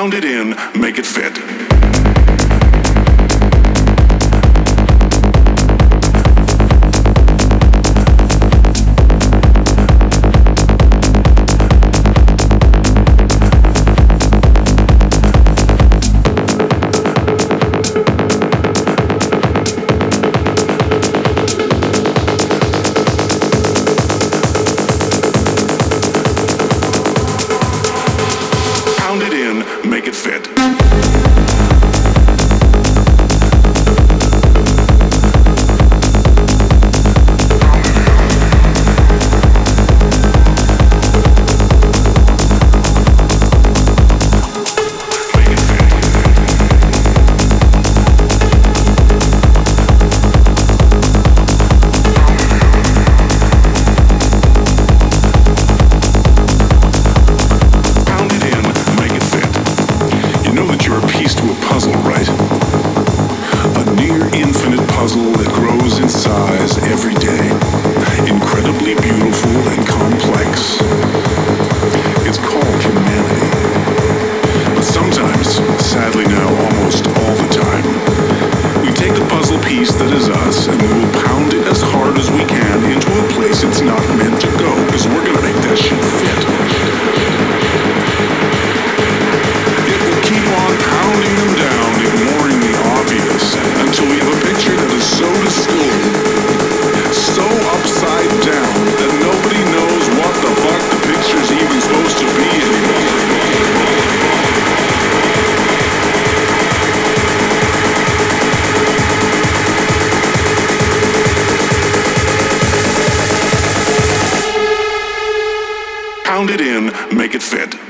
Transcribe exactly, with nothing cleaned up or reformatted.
Pound it in, make it fit. Make it fit. Puzzle that grows in size every day, incredibly beautiful and complex. It's called humanity. But sometimes, sadly now almost all the time, we take the puzzle piece that is us and we will pound it as hard as we can into a place it's not meant to go, because we're gonna make that shit fit. It will keep on pounding them down, ignoring the obvious, until we have a picture that is so distorted, so upside down, that nobody knows what the fuck the picture's even supposed to be anymore. Pound it in, make it fit.